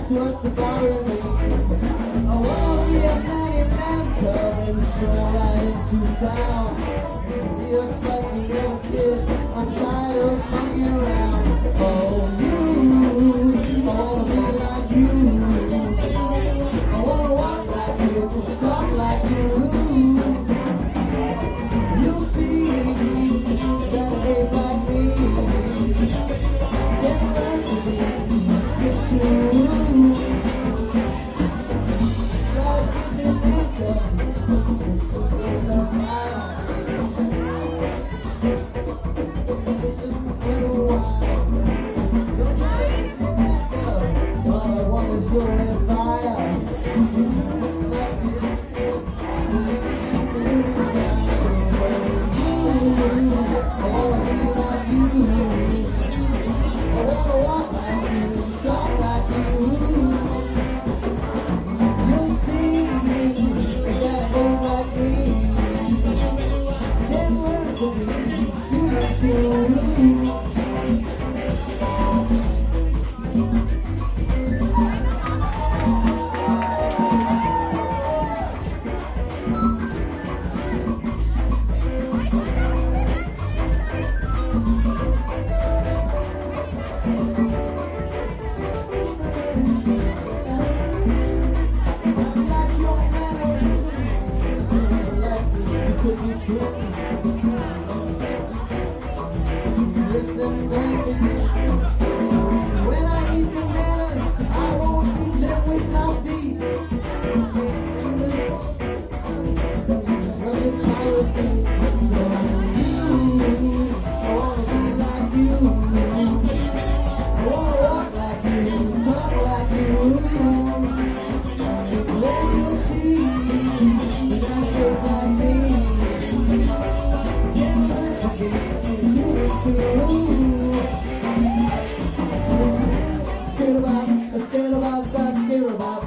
that's what's bothering me. I wanna be a man coming straight right into town. Just like the other kid, I'm tired of monkeying around. Oh, you, I wanna be like you. I wanna walk like you, talk like you. You'll see that it ain't like me. Can learn to be good too. Gotta keep me naked. System of fire. System in a while. Don't try to keep me naked. All I want is your fire. Slap the I wanna be like you. I wanna walk like you, talk like you. You'll see that it ain't like me. Can learn to be human too. Listen then to you. When I eat bananas, I won't eat them with my feet. Rugged power things. So you, I wanna be like you. I wanna walk like you, talk like you. Then you'll see that it ain't like me. Can learn to be human too. Scared about that, scared about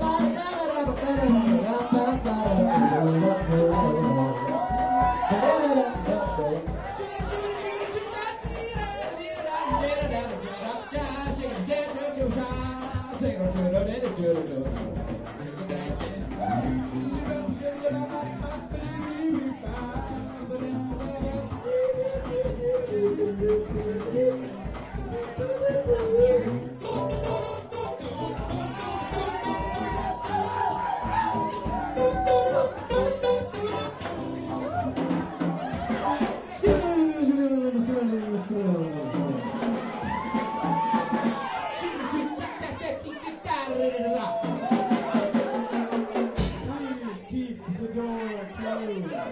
Please keep the door closed.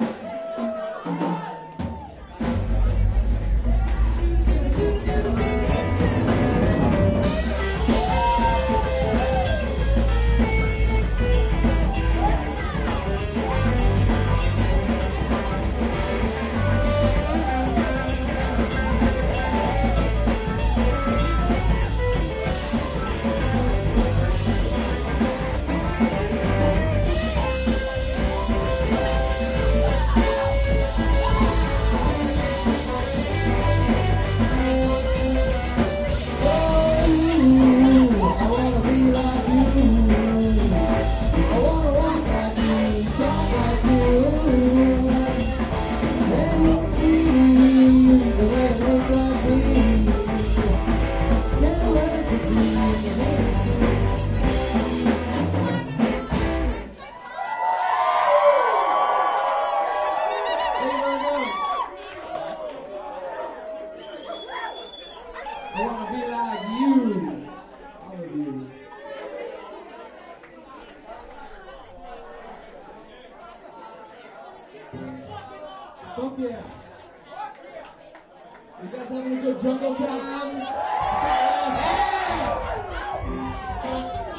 I wanna be like you. All of you. Fuck yeah. You guys having a good jungle time? Yeah!